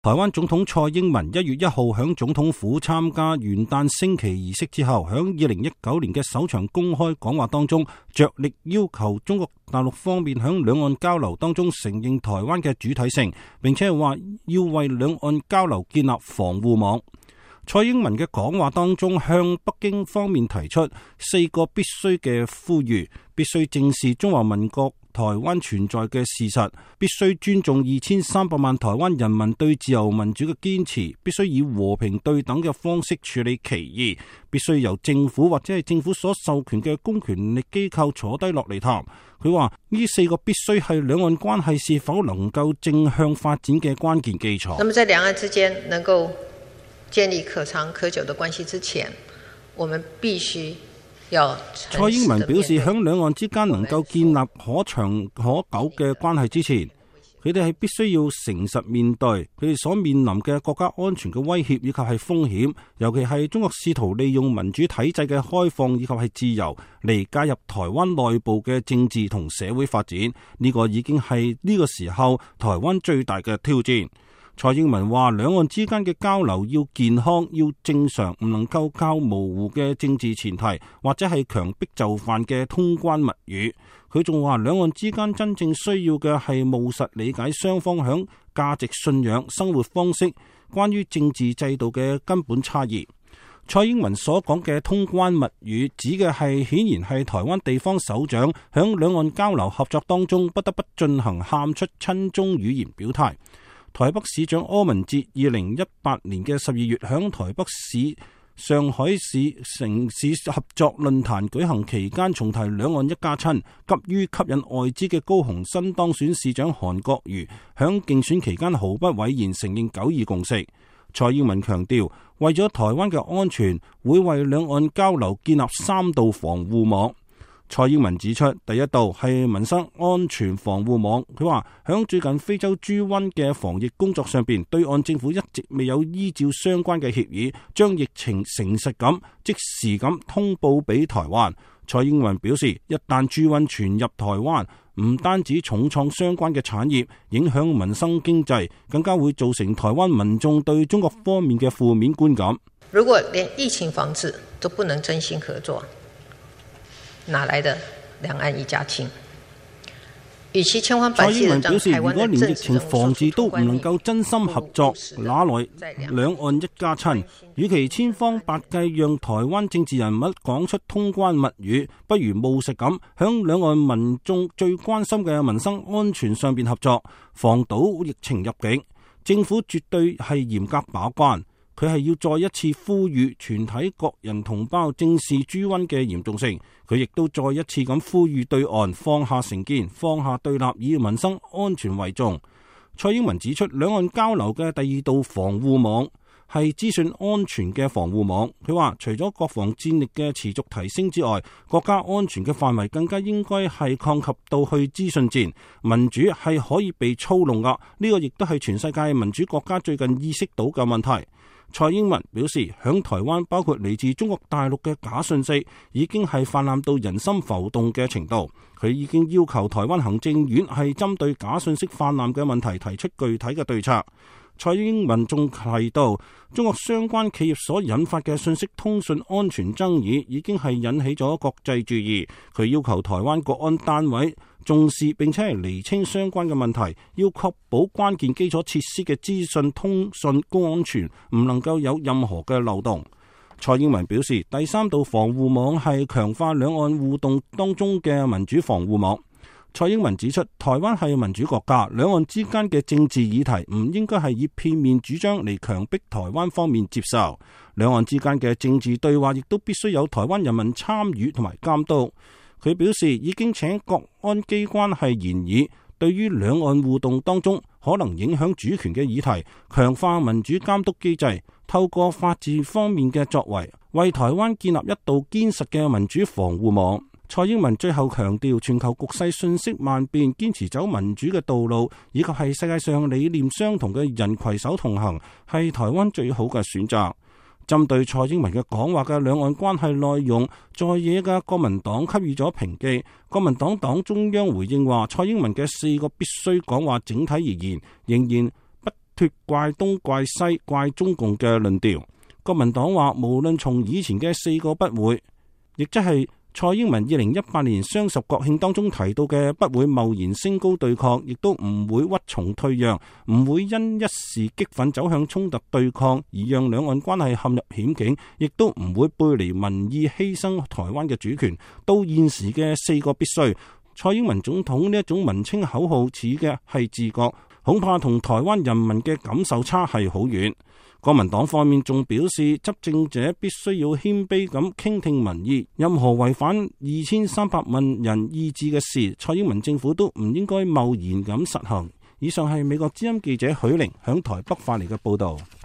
台灣總統蔡英文1月1號響總統府參加元旦升旗儀式之後，響2019年嘅首場公開講話當中，着力要求中國大陸方面響兩岸交流當中承認台灣嘅主體性，並且話要為兩岸交流建立防護網。蔡英文嘅講話當中向北京方面提出4個必須嘅呼籲：必須正視中華民國台灣存在嘅事實，必須尊重2300萬台灣人民對自由民主嘅堅持，必須以和平對等嘅方式處理歧義，必須由政府或者係政府所授權嘅公權力機構坐低落嚟談。佢話呢4個必須係兩岸關係是否能夠正向發展嘅關鍵基礎。 那麼在兩岸之間能夠建立可長可久的關係之前，我們必須要。 蔡英文表示，響兩岸之間能夠建立可長可久嘅關係之前，佢哋係必須要誠實面對佢哋所面臨嘅國家安全嘅威脅以及係風險，尤其係中國試圖利用民主體制嘅開放以及係自由嚟介入台灣內部嘅政治同社會發展。呢個已經係呢個時候台灣最大嘅挑戰。蔡英文話，兩岸之間嘅交流要健康、要正常，唔能夠靠模糊嘅政治前提或者係強迫就範嘅通關密語。佢仲話，兩岸之間真正需要嘅係務實理解雙方響價值信仰、生活方式、關於政治制度嘅根本差異。蔡英文所講嘅通關密語指嘅係顯然係台灣地方首長響兩岸交流合作當中不得不進行喊出親中語言表態。台北市長柯文哲2018年嘅12月響台北市上海市城市合作論壇舉行期間重提兩岸一家親，急於吸引外資嘅高雄新當選市長韓國瑜響競選期間毫不諱言承認9·2共識。蔡英文強調，為咗台灣嘅安全，會為兩岸交流建立3道防護網。蔡英文指出，第一道係民生安全防護網。佢話響最近非洲豬瘟嘅防疫工作上邊，對岸政府一直未有依照相關嘅協議，將疫情誠實咁即時咁通報俾台灣。蔡英文表示，一旦豬瘟傳入台灣，唔單止重創相關嘅產業，影響民生經濟，更加會造成台灣民眾對中國方面嘅負面觀感。 如果連疫情防治都不能真心合作，哪來的兩岸一家親？與其千方百計地讓台灣的政治防治都唔能夠真心合作，哪來兩岸一家親？與其千方百計讓台灣政治人物講出通關密語，不如務實咁響兩岸民眾最關心嘅民生安全上邊合作，防堵疫情入境。政府絕對係嚴格把關。佢係要再一次呼籲全體國人同胞正視豬瘟嘅嚴重性，佢亦都再一次咁呼籲對岸放下成見，放下對立，以民生安全為重。蔡英文指出，兩岸交流嘅第2道防護網係資訊安全嘅防護網。佢話，除咗國防戰力嘅持續提升之外，國家安全嘅範圍更加應該係擴及到去資訊戰。民主係可以被操弄噶，呢個亦都係全世界民主國家最近意識到嘅問題。蔡英文表示，響台灣包括嚟自中國大陸嘅假訊息已經係泛濫到人心浮動嘅程度。佢已經要求台灣行政院係針對假訊息泛濫嘅問題提出具體嘅對策。蔡英文仲提到，中國相關企業所引發嘅信息通訊安全爭議已經係引起咗國際注意。佢要求台灣國安單位重視並且係釐清相關嘅問題，要確保關鍵基礎設施嘅資訊通訊安全唔能夠有任何嘅漏洞。蔡英文表示，第3道防護網係強化兩岸互動當中嘅民主防護網。蔡英文指出，台灣係民主國家，兩岸之間嘅政治議題唔應該係以片面主張嚟強迫台灣方面接受。兩岸之間嘅政治對話亦都必須有台灣人民參與同埋監督。佢表示，已經請國安機關係研議，對於兩岸互動當中可能影響主權嘅議題，強化民主監督機制，透過法治方面嘅作為，為台灣建立一道堅實嘅民主防護網。蔡英文最後強調，全球局勢瞬息萬變，堅持走民主嘅道路，以及係世界上理念相同嘅人攜手同行，係台灣最好嘅選擇。針對蔡英文嘅講話嘅兩岸關係內容，在野嘅國民黨給予咗評記。國民黨黨中央回應話，蔡英文嘅4個必須講話整體而言，仍然不脫怪東怪西怪中共嘅論調。國民黨話，無論從以前嘅4個不會，亦即係蔡英文2018年雙十國慶當中提到嘅不會貿然升高對抗，亦都唔會屈從退讓，唔會因一時激憤走向衝突對抗而讓兩岸關係陷入險境，亦都唔會背離民意犧牲台灣嘅主權。到現時嘅4個必須，蔡英文總統呢一種文青口號似嘅係自覺，恐怕同台灣人民嘅感受差係好遠。國民黨方面仲表示，執政者必須要謙卑咁傾聽民意，任何違反2300萬人意志嘅事，蔡英文政府都唔應該貿然咁實行。以上係美國之音記者許玲響台北發嚟嘅報道。